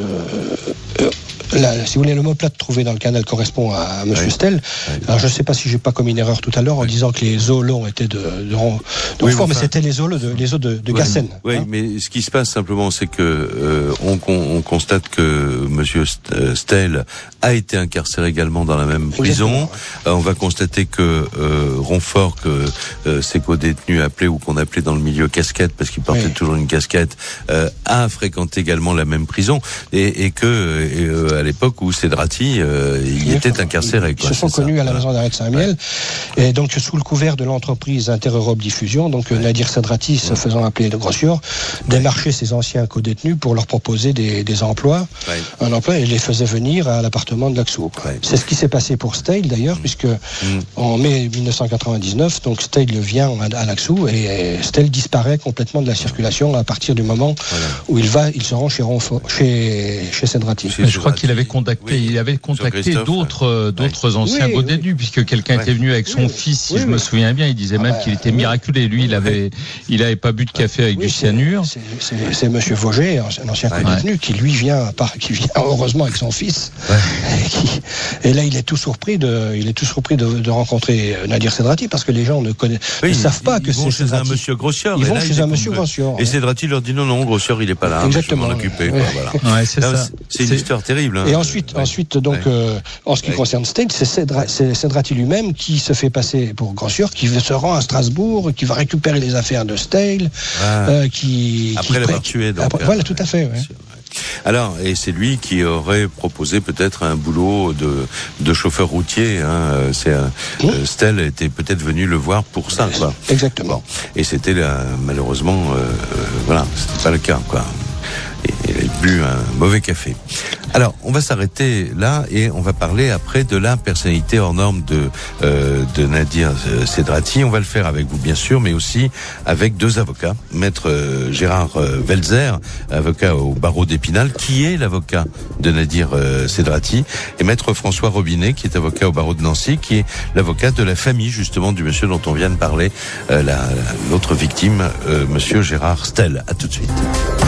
euh, la, si vous voulez, l'omoplate trouvée dans le canal correspond à, à monsieur ouais. Steil. Ouais. Alors, je ne sais pas si j'ai pas commis une erreur tout à l'heure en ouais. disant que les os longs étaient de, de, de oui, fort, mais enfin, c'était les os de, les os de, de ouais, Gassen. Oui, hein, mais ce qui se passe simplement, c'est que euh, on, on constate que monsieur Steil a été incarcéré également dans la même prison. Euh, on va constater que euh, Ronfort, que euh, ces co-détenus appelaient ou qu'on appelait dans le milieu casquette, parce qu'il portait oui. toujours une casquette, euh, a fréquenté également la même prison, et, et que et, euh, à l'époque où Cedrati euh, il était incarcéré. Ils se sont connus à la maison d'arrêt de Saint-Miel, ouais. et donc sous le couvert de l'entreprise Inter-Europe Diffusion, donc ouais. Nadir Cedrati, se ouais. faisant appeler de Grossior, démarchait ses anciens co-détenus pour leur proposer des, des emplois, ouais. un emploi, et les faisait venir à l'appartement de Laxou. Ouais. C'est ce qui s'est passé pour Steil d'ailleurs, mmh. puisque mmh. en mai dix-neuf cent quatre-vingt-dix-neuf, donc Steil vient à Laxou et Steil disparaît complètement de la circulation à partir du moment voilà. où il va, il se rend chez Ronfort, chez chez Cedrati. Je crois qu'il avait contacté, oui. il avait contacté d'autres ouais. d'autres anciens oui, co-détenus, oui. puisque quelqu'un ouais. était venu avec son oui. fils, si oui, je oui. me souviens bien, il disait ah même bah, qu'il était oui. miraculé. Lui, il avait, il avait pas bu de café avec oui, du cyanure. C'est, c'est, c'est, c'est Monsieur Vauger, un ancien ouais. co-détenu, qui lui vient, par, qui vient heureusement avec son fils. Ouais. Et, qui, et là, il est tout surpris de, il est tout surpris de, de rencontrer Nadir Cedrati parce que les gens ne connaissent, oui, ne savent pas ils, que ils c'est chez Cedrati. Un monsieur Grossior. Ils vont là, chez il un monsieur Grossior. Et Cedrati leur dit non, non, Grossior, il est pas là. Exactement. Je vais m'en occuper. Ouais. Voilà. Ouais, c'est, là, ça. c'est, c'est une histoire terrible. Hein. Et ensuite, ouais. ensuite, donc, ouais. euh, en ce qui ouais. concerne Steil, c'est, Cedra, c'est Cedrati lui-même qui se fait passer pour Grossior, qui se rend à Strasbourg, qui va récupérer les affaires de Steil, ah. euh, qui après qui l'avoir tué. Donc, après, voilà, tout à fait. Ouais. Alors, et c'est lui qui aurait proposé peut-être un boulot de, de chauffeur routier. Hein. C'est un, mmh. euh, Steil était peut-être venu le voir pour ça, quoi. Exactement. Bon. Et c'était là, malheureusement, euh, euh, voilà, c'était pas le cas, quoi. Et il a bu un mauvais café. Alors, on va s'arrêter là et on va parler après de la personnalité hors norme de euh, de Nadir Cedrati. On va le faire avec vous, bien sûr, mais aussi avec deux avocats. Maître euh, Gérard euh, Welzer, avocat au barreau d'Épinal, qui est l'avocat de Nadir euh, Cedrati, et Maître François Robinet, qui est avocat au barreau de Nancy, qui est l'avocat de la famille, justement, du monsieur dont on vient de parler, euh, la, la, l'autre victime, euh, monsieur Gérard Steil. À tout de suite.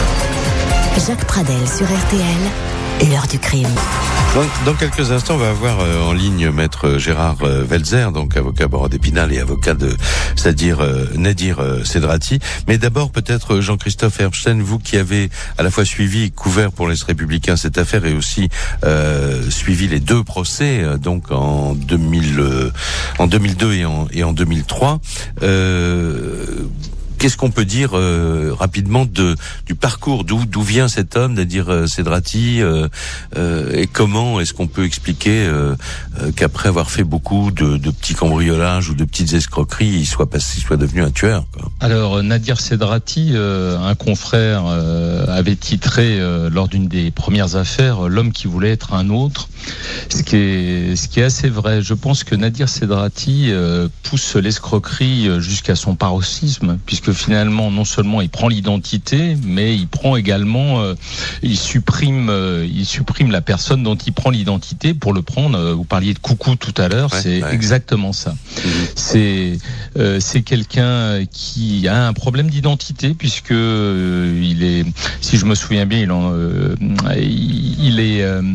Jacques Pradel sur R T L, l'heure du crime. Dans, dans quelques instants, on va avoir euh, en ligne maître Gérard euh, Welzer, donc avocat barreau d'Épinal et avocat de, c'est-à-dire euh, Nadir euh, Cedrati. Mais d'abord, peut-être Jean-Christophe Herbstein, vous qui avez à la fois suivi, couvert pour les Républicains cette affaire et aussi euh, suivi les deux procès, euh, donc en deux mille, euh, en deux mille deux et en, et en deux mille trois. Euh, Qu'est-ce qu'on peut dire euh, rapidement de du parcours, d'où d'où vient cet homme, Nadir euh, Cedrati, euh, euh, et comment est-ce qu'on peut expliquer euh, euh, qu'après avoir fait beaucoup de, de petits cambriolages ou de petites escroqueries, il soit passé, il soit devenu un tueur, quoi. Alors Nadir Cedrati, euh, un confrère euh, avait titré euh, lors d'une des premières affaires, l'homme qui voulait être un autre. Ce qui est ce qui est assez vrai. Je pense que Nadir Cedrati euh, pousse l'escroquerie jusqu'à son paroxysme, puisque finalement, non seulement il prend l'identité, mais il prend également, euh, il supprime, euh, il supprime la personne dont il prend l'identité pour le prendre. Euh, vous parliez de coucou tout à l'heure, ouais, c'est ouais. exactement ça. Mmh. C'est, euh, c'est quelqu'un qui a un problème d'identité puisque euh, il est, si je me souviens bien, il, en, euh, il, il est, euh,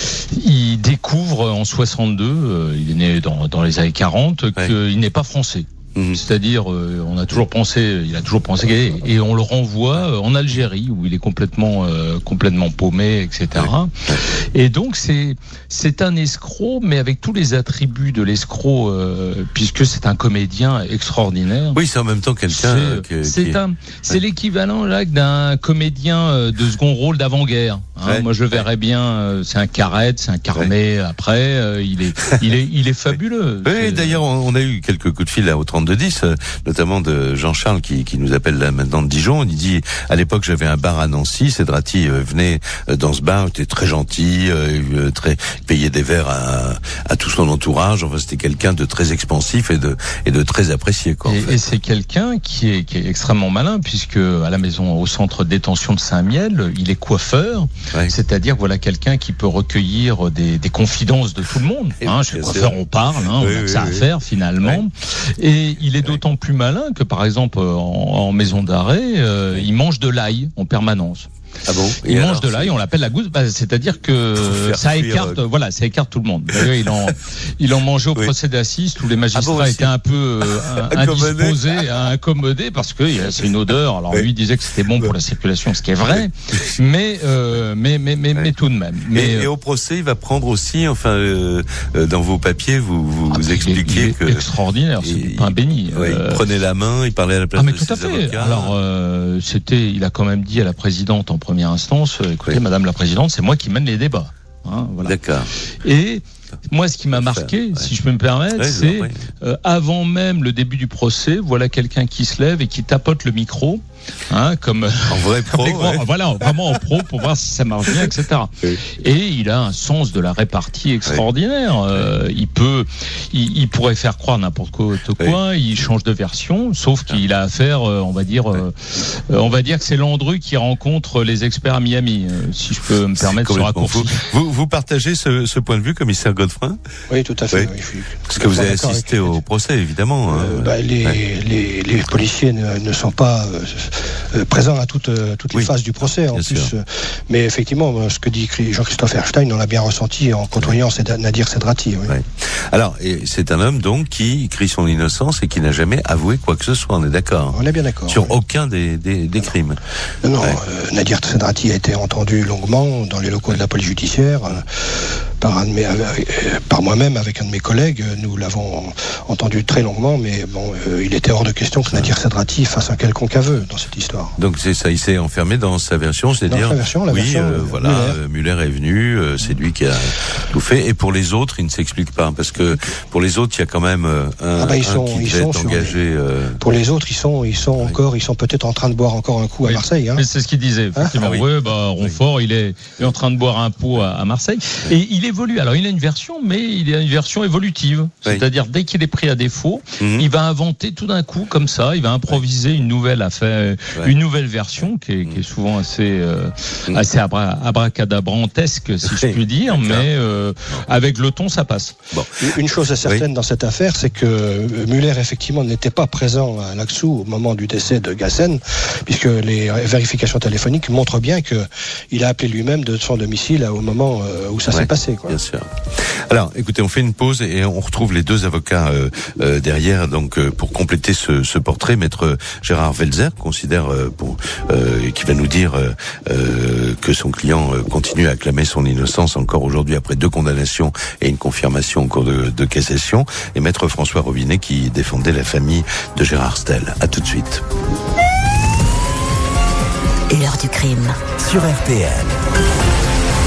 il découvre en soixante-deux, euh, il est né dans, dans les années quarante, ouais. qu'il n'est pas français. Mmh. C'est-à-dire, euh, on a toujours pensé, il a toujours pensé, et, et on le renvoie euh, en Algérie où il est complètement, euh, complètement paumé, et cetera. Ouais. Et donc c'est, c'est un escroc, mais avec tous les attributs de l'escroc, euh, puisque c'est un comédien extraordinaire. Oui, c'est en même temps quelqu'un. C'est, que, c'est, qui... un, c'est ouais. l'équivalent là d'un comédien de second rôle d'avant-guerre. Hein. Ouais. Moi, je verrais bien. Euh, c'est un Carrette, c'est un Carnet. Ouais. Après, euh, il est, il est, il est fabuleux. Oui, c'est... d'ailleurs, on a eu quelques coups de fil là au trente-deux dix, notamment de Jean-Charles qui, qui nous appelle là maintenant de Dijon. Il dit, à l'époque, j'avais un bar à Nancy. Cedrati euh, venait dans ce bar, était très gentil, euh, très payait des verres à, à tout son entourage. Enfin, c'était quelqu'un de très expansif et de et de très apprécié. Quoi, et, en fait. et c'est quelqu'un qui est, qui est extrêmement malin, puisque à la maison, au centre de détention de Saint-Miel, il est coiffeur. Ouais. C'est-à-dire, voilà quelqu'un qui peut recueillir des, des confidences de tout le monde. Hein, chez le coiffeur, on parle, hein, oui, on a que oui, ça oui. à faire finalement. Oui. Et il est d'autant plus malin que, par exemple, en, en maison d'arrêt, euh, il mange de l'ail en permanence. Ah bon? Il mange de l'ail, on l'appelle la gousse, bah, c'est-à-dire que ça écarte, euh... voilà, ça écarte tout le monde. D'ailleurs, il en, il en mangeait au oui. procès d'assises, tous les magistrats ah bon, étaient un peu euh, indisposés à incommoder parce que c'est une odeur. Alors oui. lui disait que c'était bon pour la circulation, ce qui est vrai, mais euh, mais mais mais, mais tout de même. Mais, et, euh... et au procès, il va prendre aussi, enfin, euh, dans vos papiers, vous vous, ah, vous expliquez il, il que extraordinaire, c'est il, pain béni. Ouais, euh... Il prenait la main, il parlait à la place ah, mais de tout ses à fait. avocats. Alors euh, c'était, il a quand même dit à la présidente en première instance, écoutez, oui. Madame la Présidente, c'est moi qui mène les débats. Hein, voilà. D'accord. Et moi, ce qui m'a marqué, ouais. si je peux me permettre, ouais, c'est euh, avant même le début du procès, voilà quelqu'un qui se lève et qui tapote le micro, hein, comme en vrai pro, grands, ouais. voilà, vraiment en pro pour voir si ça marche bien, et cetera. Oui. Et il a un sens de la répartie extraordinaire. Oui. Euh, il peut, il, il pourrait faire croire n'importe quoi, quoi oui. il change de version, sauf qu'il a affaire, euh, on va dire, euh, euh, on va dire que c'est Landru qui rencontre les experts à Miami, euh, si je peux me permettre ce raccourci. Vous, vous partagez ce, ce point de vue, commissaire Godefroy? Oui, tout à fait. Oui. Oui. Parce que vous avez assisté au procès, évidemment. Euh, hein. bah, les, ouais. les, les policiers ne, ne sont pas euh, euh, présents à toutes, toutes les oui. phases du procès. En bien plus, euh, mais effectivement, ce que dit Jean-Christophe Erstein, on l'a bien ressenti en côtoyant oui. Nadir Cedrati. Oui. Oui. Alors, et c'est un homme donc qui crie son innocence et qui n'a jamais avoué quoi que ce soit. On est d'accord? On est bien d'accord. Sur oui. aucun des, des, des crimes. Non, non ouais. euh, Nadir Cedrati a été entendu longuement dans les locaux de la police judiciaire. Euh, Par, un de mes, par moi-même, avec un de mes collègues, nous l'avons entendu très longuement, mais bon, euh, il était hors de question que Nadir Cedrati fasse un quelconque aveu dans cette histoire. Donc c'est ça, il s'est enfermé dans sa version, c'est-à-dire, sa version, la oui, version, euh, voilà, Muller. Muller est venu, euh, c'est lui qui a tout fait, et pour les autres, il ne s'explique pas, parce que pour les autres, il y a quand même euh, un, ah bah, ils un sont, qui ils devait sont être engagé. Les... Euh... Pour les autres, ils sont, ils sont ouais. encore, ils sont peut-être en train de boire encore un coup à oui. Marseille. Hein. Mais c'est ce qu'il disait, effectivement. Hein ah, oui, oui bah Ronfort, oui. il, est, il est en train de boire un pot à, à Marseille, et il évolue. Alors il a une version mais il a une version évolutive. Oui. C'est-à-dire, dès qu'il est pris à défaut, mmh. il va inventer tout d'un coup, comme ça, il va improviser oui. une nouvelle affaire, ouais. une nouvelle version qui est, qui est souvent assez, euh, mmh. assez abra, abracadabrantesque, si je puis dire, mais euh, avec le ton, ça passe. Bon. Une chose est certaine oui. dans cette affaire, c'est que Muller, effectivement, n'était pas présent à Laxou au moment du décès de Gassen, puisque les vérifications téléphoniques montrent bien qu'il a appelé lui-même de son domicile au moment où ça ouais. s'est passé. Quoi. Bien sûr. Alors, écoutez, on fait une pause et on retrouve les deux avocats euh, euh, derrière, donc euh, pour compléter ce, ce portrait. Maître Gérard Welzer considère, euh, pour, euh, qui va nous dire euh, euh, que son client euh, continue à clamer son innocence encore aujourd'hui après deux condamnations et une confirmation en cours de, de cassation. Et Maître François Robinet qui défendait la famille de Gérard Stel. À tout de suite. L'heure du crime sur R T L.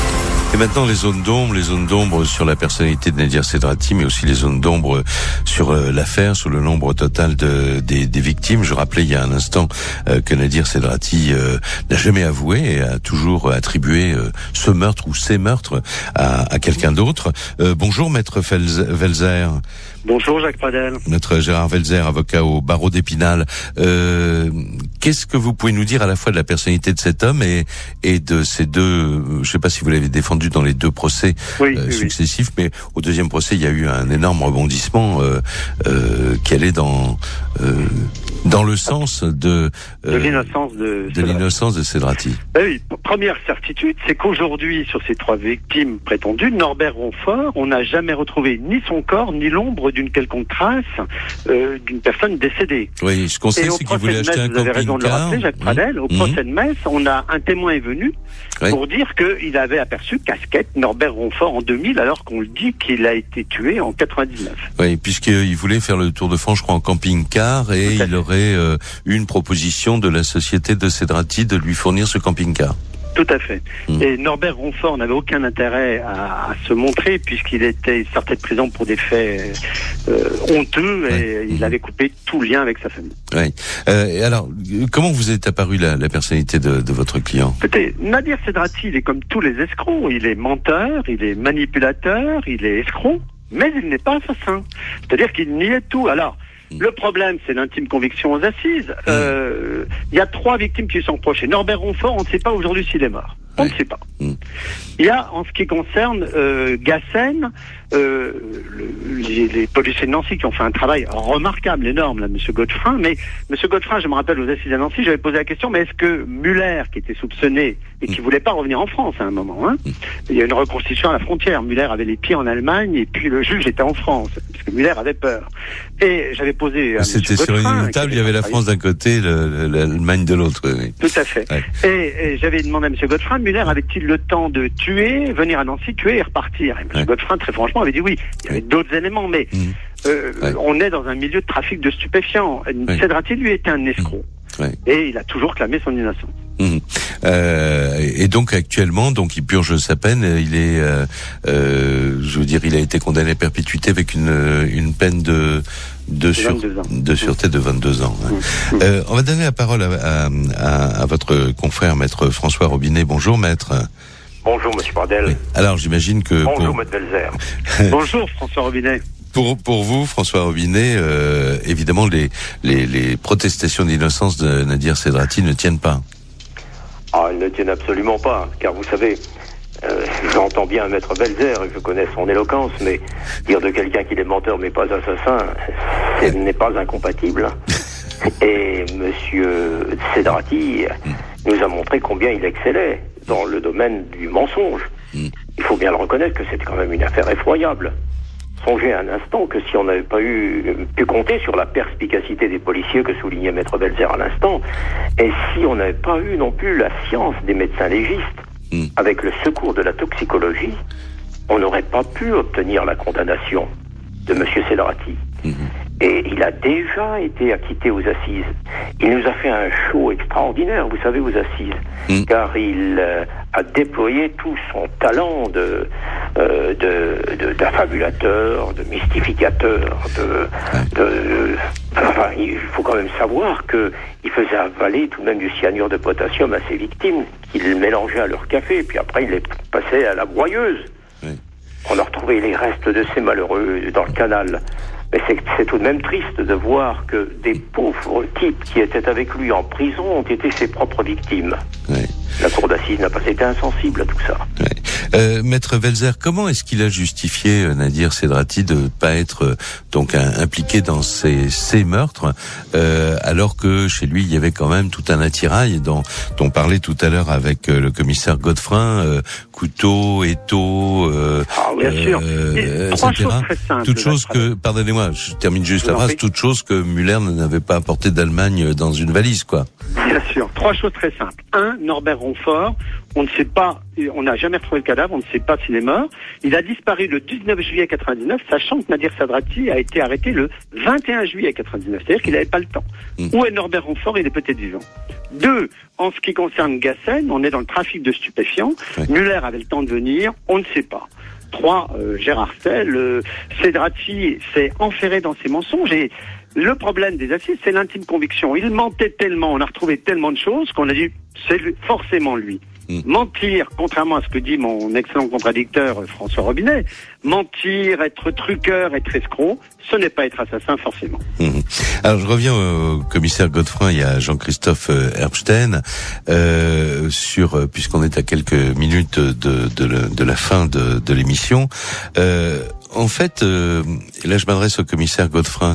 Et maintenant, les zones d'ombre, les zones d'ombre sur la personnalité de Nadir Sedrati, mais aussi les zones d'ombre sur euh, l'affaire, sur le nombre total de, des, des victimes. Je rappelais il y a un instant euh, que Nadir Sedrati euh, n'a jamais avoué et a toujours attribué euh, ce meurtre ou ces meurtres à, à quelqu'un d'autre. Euh, bonjour, maître Welzer. Bonjour Jacques Pradel. Maître Gérard Welzer, avocat au barreau d'Épinal. Euh, qu'est-ce que vous pouvez nous dire à la fois de la personnalité de cet homme et, et de ces deux, je ne sais pas si vous l'avez défendu dans les deux procès oui, euh, oui, successifs, oui. Mais au deuxième procès, il y a eu un énorme rebondissement euh, euh, qui allait dans euh, dans le sens de euh, de l'innocence de de l'innocence de Sedrati. Ben oui, première certitude, c'est qu'aujourd'hui, sur ces trois victimes prétendues, Norbert Ronfort, on n'a jamais retrouvé ni son corps ni l'ombre d'une quelconque trace euh, d'une personne décédée. Oui, ce qu'on sait, c'est qu'il voulait acheter un camping-car. Vous avez raison de le rappeler, Jacques Pradel. Mmh. Au mmh. procès de Metz, on a un témoin est venu oui. pour dire qu'il avait aperçu casquette Norbert Ronfort en deux mille, alors qu'on le dit qu'il a été tué en quatre-vingt-dix-neuf. Oui, puisqu'il voulait faire le Tour de France, je crois, en camping-car, et il aurait euh, eu une proposition de la société de Sedrati de lui fournir ce camping-car. Tout à fait. Mmh. Et Norbert Ronfort n'avait aucun intérêt à, à se montrer puisqu'il était sorti de prison pour des faits euh, honteux et ouais. il mmh. avait coupé tout lien avec sa famille. Oui. Euh, alors, comment vous est apparue la, la personnalité de, de votre client ? Écoutez, Nadir Sedrati, il est comme tous les escrocs. Il est menteur, il est manipulateur, il est escroc, mais il n'est pas assassin. C'est-à-dire qu'il nie tout. Alors, le problème, c'est l'intime conviction aux assises. Il euh, y a trois victimes qui sont proches. Norbert Ronfort, on ne sait pas aujourd'hui s'il est mort. On ouais. ne sait pas. Il mmh. y a, en ce qui concerne euh, Gassen, euh, le, les, les policiers de Nancy qui ont fait un travail remarquable, énorme, là, Monsieur Godefrin. Mais Monsieur Godefrin, je me rappelle aux assises à Nancy, j'avais posé la question, mais est-ce que Muller, qui était soupçonné et qui mmh. voulait pas revenir en France à un moment, hein, mmh. il y a une reconstitution à la frontière. Muller avait les pieds en Allemagne et puis le juge était en France, parce que Muller avait peur. Et j'avais posé à C'était sur une table, il y avait la France d'un côté, le, l'Allemagne de l'autre. Oui. Tout à fait. Ouais. Et, et j'avais demandé à Monsieur Godefrin, Muller avait-il le temps de tuer, venir à Nancy, tuer et repartir? Et M. Ouais. Godefrin, très franchement, avait dit oui. Il y avait ouais. d'autres éléments, mais mmh. euh, ouais. on est dans un milieu de trafic de stupéfiants. Ouais. Sedrati, lui, était un escroc. Ouais. Et il a toujours clamé son innocence. Mmh. Euh, et donc actuellement, donc il purge sa peine. Il est, euh, euh, je veux dire, il a été condamné à perpétuité avec une une peine de de, sur, de sûreté de vingt-deux ans. Mmh. Euh, on va donner la parole à, à, à, à votre confrère, maître François Robinet. Bonjour, maître. Bonjour, monsieur Pradel. Oui. Alors, j'imagine que... Bonjour, pour... maître Welzer. Bonjour, François Robinet. Pour, pour vous, François Robinet, euh, évidemment, les, les, les protestations d'innocence de Nadir Sedrati ne tiennent pas. Ah, elles ne tiennent absolument pas, car vous savez, euh, j'entends bien maître Welzer, je connais son éloquence, mais dire de quelqu'un qu'il est menteur mais pas assassin, ce n'est pas incompatible. Et monsieur Sedrati nous a montré combien il excellait dans le domaine du mensonge. Mm. Il faut bien le reconnaître que c'était quand même une affaire effroyable. Songez un instant que si on n'avait pas eu pu compter sur la perspicacité des policiers que soulignait maître Welzer à l'instant, et si on n'avait pas eu non plus la science des médecins légistes, mm. avec le secours de la toxicologie, on n'aurait pas pu obtenir la condamnation de monsieur Sedrati. Mm-hmm. Et il a déjà été acquitté aux assises. Il nous a fait un show extraordinaire, vous savez, aux assises, mmh. car il euh, a déployé tout son talent de, euh, de, de d'affabulateur, de mystificateur, de, de, de enfin, il faut quand même savoir que il faisait avaler tout de même du cyanure de potassium à ses victimes, qu'il mélangeait à leur café, puis après il les passait à la broyeuse. Mmh. On a retrouvé les restes de ces malheureux dans le canal. Mais c'est, c'est tout de même triste de voir que des pauvres types qui étaient avec lui en prison ont été ses propres victimes. Oui. La cour d'assises n'a pas été insensible à tout ça. Oui. Euh, Maître Welzer, comment est-ce qu'il a justifié euh, Nadir Sedrati de ne pas être euh, donc un, impliqué dans ces, ces meurtres, euh, alors que chez lui il y avait quand même tout un attirail dont, dont on parlait tout à l'heure avec euh, le commissaire Godefrin, euh, couteau, étau, euh, ah, bien euh, sûr. Euh, Trois et cetera. Choses très simples, toutes choses que, pardonnez-moi, je termine juste la phrase, toutes choses que Muller n'avait pas apporté d'Allemagne dans une valise, quoi. Bien sûr. Trois choses très simples. Un, Norbert Ronfort, on ne sait pas, on n'a jamais retrouvé le cadavre, on ne sait pas s'il est mort. Il a disparu le dix-neuf juillet quatre-vingt-dix-neuf, sachant que Nadir Sadrati a été arrêté le vingt et un juillet quatre-vingt-dix-neuf. C'est-à-dire qu'il n'avait pas le temps. Mmh. Où est Norbert Ronfort? Il est peut-être vivant. Deux, en ce qui concerne Gassen, on est dans le trafic de stupéfiants. Oui. Muller avait le temps de venir, on ne sait pas. Trois, euh, Gérard Stel, euh, Cedrati s'est enferré dans ses mensonges et le problème des assises, c'est l'intime conviction. Il mentait tellement, on a retrouvé tellement de choses qu'on a dit, c'est lui, forcément lui. Mmh. Mentir, contrairement à ce que dit mon excellent contradicteur François Robinet, mentir, être truqueur, être escroc, ce n'est pas être assassin forcément. Mmh. Alors je reviens au commissaire Godefroy et à Jean-Christophe Herbstein euh, sur, puisqu'on est à quelques minutes de, de, de la fin de, de l'émission. Euh, en fait, euh, et là je m'adresse au commissaire Godefroy.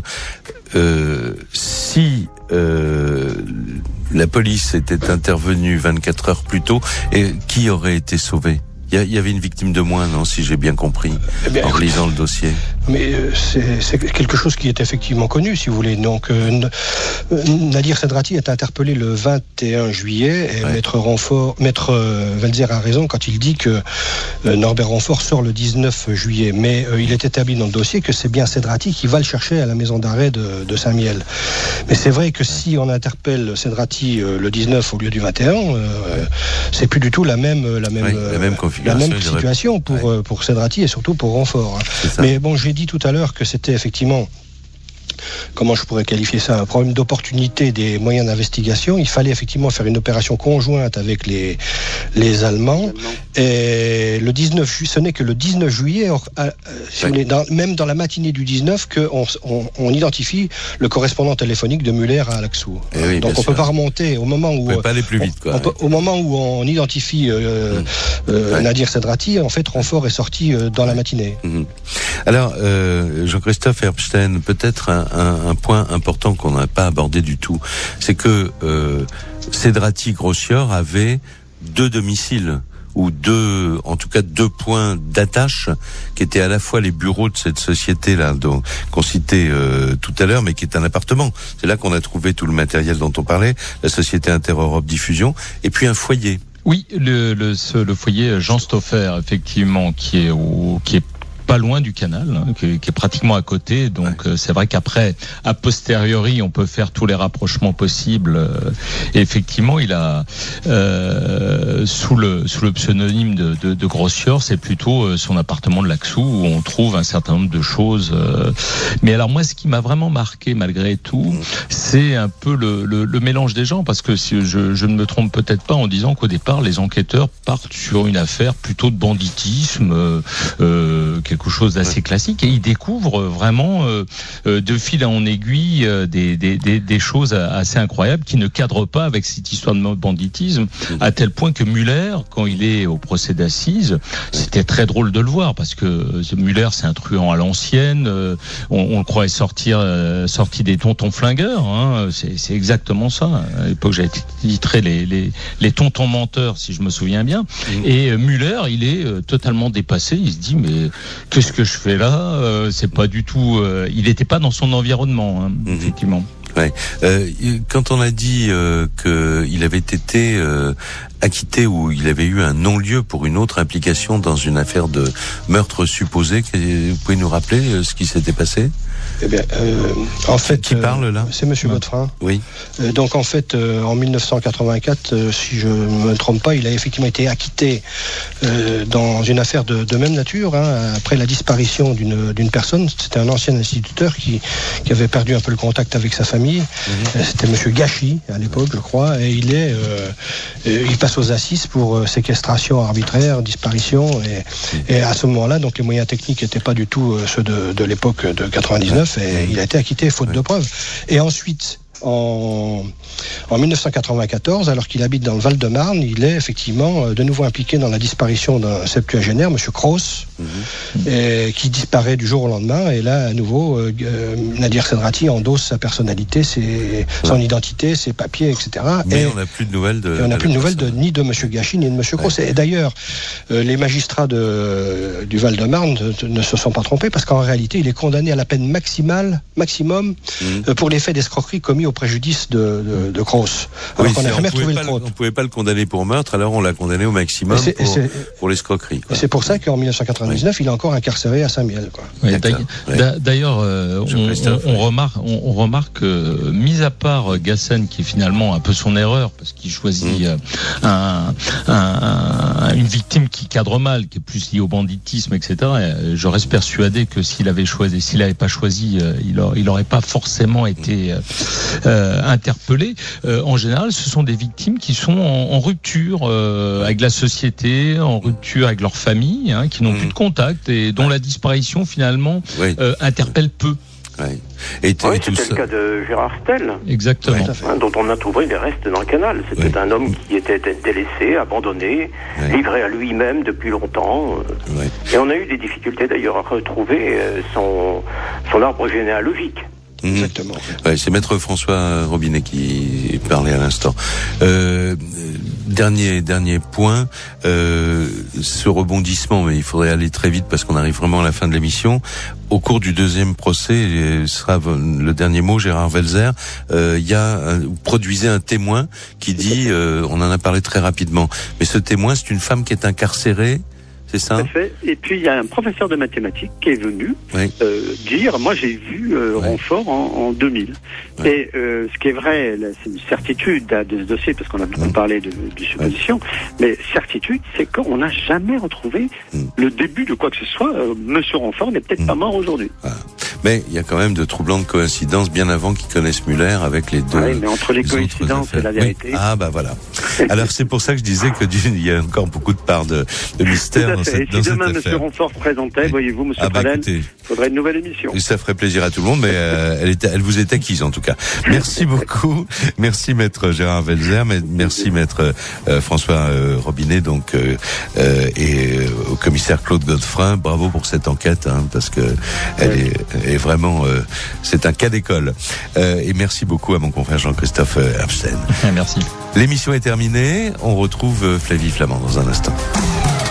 Euh, si euh, la police était intervenue vingt-quatre heures plus tôt, et qui aurait été sauvé? Il y, y avait une victime de moins, non, si j'ai bien compris, eh bien, en lisant le dossier. Mais euh, c'est, c'est quelque chose qui est effectivement connu, si vous voulez. Donc, euh, Nadir Sadrati est interpellé le vingt et un juillet, et ouais. Maître Ronfort, Maître euh, Welzer a raison quand il dit que euh, Norbert Ronfort sort le dix-neuf juillet. Mais euh, il est établi dans le dossier que c'est bien Sadrati qui va le chercher à la maison d'arrêt de, de Saint-Miel. Mais c'est vrai que si on interpelle Sadrati euh, le dix-neuf au lieu du vingt et un, euh, ouais. c'est plus du tout la même, la même, ouais, la même configuration. La même situation pour, ouais. pour Sadrati et surtout pour Ronfort. Hein. Mais bon, j'ai dit tout à l'heure que c'était effectivement, comment je pourrais qualifier ça, un problème d'opportunité des moyens d'investigation. Il fallait effectivement faire une opération conjointe avec les, les Allemands. Et le dix-neuf, ce n'est que le dix-neuf juillet, or, euh, si oui. on est dans, même dans la matinée du dix-neuf, qu'on on, on identifie le correspondant téléphonique de Muller à Alaxour. Oui, donc on ne peut pas remonter au moment où... On peut pas aller plus vite, quoi. On, on peut, au moment où on identifie euh, mmh. euh, ouais. Nadir Sadrati, en fait, Ronfort est sorti euh, dans la matinée. Mmh. Alors, euh, Jean-Christophe Herbstein, peut-être un, un, un point important qu'on n'a pas abordé du tout, c'est que euh, Sadrati Grossior avait deux domiciles, ou deux, en tout cas deux points d'attache, qui étaient à la fois les bureaux de cette société-là, dont, qu'on citait euh, tout à l'heure, mais qui est un appartement. C'est là qu'on a trouvé tout le matériel dont on parlait, la société Inter-Europe Diffusion, et puis un foyer. Oui, le, le, ce, le foyer Jean Stauffer, effectivement, qui est au, qui est pas loin du canal, hein, qui, qui est pratiquement à côté. Donc ouais. euh, c'est vrai qu'après, a posteriori, on peut faire tous les rapprochements possibles. Euh, et effectivement, il a euh, sous le sous le pseudonyme de, de, de Grossior, c'est plutôt euh, son appartement de Laxou où on trouve un certain nombre de choses. Euh. Mais alors moi, ce qui m'a vraiment marqué malgré tout, c'est un peu le, le, le mélange des gens, parce que si je, je ne me trompe peut-être pas en disant qu'au départ, les enquêteurs partent sur une affaire plutôt de banditisme. Euh, euh, quelque chose d'assez classique, et il découvre vraiment euh, de fil en aiguille euh, des, des, des, des choses assez incroyables qui ne cadrent pas avec cette histoire de banditisme, à tel point que Muller, quand il est au procès d'assises, c'était très drôle de le voir, parce que Muller, c'est un truand à l'ancienne, euh, on, on le croyait sortir euh, sorti des tontons flingueurs, hein, c'est, c'est exactement ça. À l'époque, j'avais titré les, les, les tontons menteurs, si je me souviens bien, et euh, Muller, il est euh, totalement dépassé, il se dit, mais qu'est-ce que je fais là euh, c'est pas du tout... Euh, il n'était pas dans son environnement, hein, mmh. effectivement. Ouais. Euh, quand on a dit euh, qu'il avait été euh, acquitté, ou il avait eu un non-lieu pour une autre implication dans une affaire de meurtre supposé, vous pouvez nous rappeler ce qui s'était passé ? Eh bien, euh, en fait, qui parle là ? C'est Monsieur ouais. Godefroy. Oui. Euh, donc en fait, euh, en mille neuf cent quatre-vingt-quatre, euh, si je ne me trompe pas, il a effectivement été acquitté euh, dans une affaire de, de même nature, hein, après la disparition d'une, d'une personne. C'était un ancien instituteur qui, qui avait perdu un peu le contact avec sa famille. Mm-hmm. Euh, c'était Monsieur Gachy à l'époque, je crois, et il est, euh, euh, il passe aux assises pour euh, séquestration arbitraire, disparition, et, et à ce moment-là, donc les moyens techniques n'étaient pas du tout euh, ceux de, de l'époque de quatre-vingt-dix-neuf. Et il a été acquitté faute ouais. de preuves. Et ensuite, en, en mille neuf cent quatre-vingt-quatorze, alors qu'il habite dans le Val-de-Marne, il est effectivement de nouveau impliqué dans la disparition d'un septuagénaire, M. Cross, mm-hmm. et, qui disparaît du jour au lendemain. Et là, à nouveau, euh, Nadir Sadrati endosse sa personnalité, ses, son ouais. identité, ses papiers, et cetera. Mais et, on n'a plus de nouvelles de. Et on n'a plus de nouvelles de, ni de M. Gachy ni de M. Cross. Ouais. Et d'ailleurs, euh, les magistrats de, du Val-de-Marne ne, ne se sont pas trompés, parce qu'en réalité, il est condamné à la peine maximale, maximum, mm-hmm. euh, pour les faits d'escroquerie commis au préjudice de, de, de Cross. grosse. Alors oui, qu'on n'a jamais on pouvait retrouvé pas le le- compte. on pouvait pas le condamner pour meurtre, alors on l'a condamné au maximum Et c'est- et pour, c'est- pour l'escroquerie. Et quoi. c'est pour ça qu'en dix-neuf cent quatre-vingt-dix-neuf, il est encore incarcéré à Saint-Miel, quoi. Ouais, D'accord, d'ailleurs- ouais. d'a- D'ailleurs, euh, on, Jean-Christophe, on- on ouais. remarque, on, on remarque, euh, mis à part euh, Gassen, qui est finalement un peu son erreur, parce qu'il choisit Mmh. euh, un, un- un- une victime qui cadre mal, qui est plus liée au banditisme, et cetera. Et, euh, je reste persuadé que s'il avait choisi, s'il n'avait pas choisi, euh, il n'aurait il aurait pas forcément été euh, euh, interpellé. Euh, en général, ce sont des victimes qui sont en, en rupture euh, avec la société, en rupture avec leur famille, hein, qui n'ont Mmh. plus de contact et dont la disparition finalement Oui, euh, interpelle peu. ouais. Et, t- Oui, et tout c'était ça. le cas de Gérard Stel, Exactement. Tout à fait. hein, dont on a trouvé les restes dans le canal. C'était Oui. un homme qui était délaissé, abandonné, Ouais. livré à lui-même depuis longtemps. euh, Ouais. Et on a eu des difficultés d'ailleurs à retrouver euh, son, son arbre généalogique. Mhm. Exactement. Ouais, c'est Maître François Robinet qui parlait à l'instant. Euh, dernier dernier point, euh, ce rebondissement, mais il faudrait aller très vite parce qu'on arrive vraiment à la fin de l'émission. Au cours du deuxième procès, et ce sera le dernier mot, Gérard Welzer, euh, il y a un, vous produisez un témoin qui dit, euh, on en a parlé très rapidement, mais ce témoin, c'est une femme qui est incarcérée. C'est ça? Tout à fait. Et puis il y a un professeur de mathématiques qui est venu Oui. euh, dire, moi j'ai vu euh, Ouais. Ronfort en, en deux mille. Ouais. Et euh, ce qui est vrai, là, c'est une certitude là, de ce dossier, parce qu'on a beaucoup Mm. parlé de, de supposition, mais certitude, c'est qu'on n'a jamais retrouvé Mm. le début de quoi que ce soit. Euh, Monsieur Ronfort n'est peut-être Mm. pas mort aujourd'hui. Mais il y a quand même de troublantes coïncidences bien avant qu'ils connaissent Muller avec les deux. Ouais, mais entre les les autres coïncidences et affaires. la vérité. Oui. Ah bah voilà. Alors c'est pour ça que je disais que d'une, il y a encore beaucoup de parts de, de Tout mystère à dans fait. cette, Et dans si cette demain Monsieur affaire. Ronfort se présentait, Oui. voyez-vous, Monsieur Ah bah Pradel, écoutez, il faudrait une nouvelle émission. ça ferait plaisir à tout le monde, mais euh, elle, est, elle vous est acquise en tout cas. Merci beaucoup, merci Maître Gérard Welzer, mais merci Maître euh, François euh, Robinet, donc euh, euh, et euh, au commissaire Claude Godefroy. Bravo pour cette enquête, hein, parce que elle est, est vraiment, euh, c'est un cas d'école. Euh, et merci beaucoup à mon confrère Jean-Christophe euh, Herbstein. Merci. L'émission est terminée. On retrouve euh, Flavie Flamand dans un instant.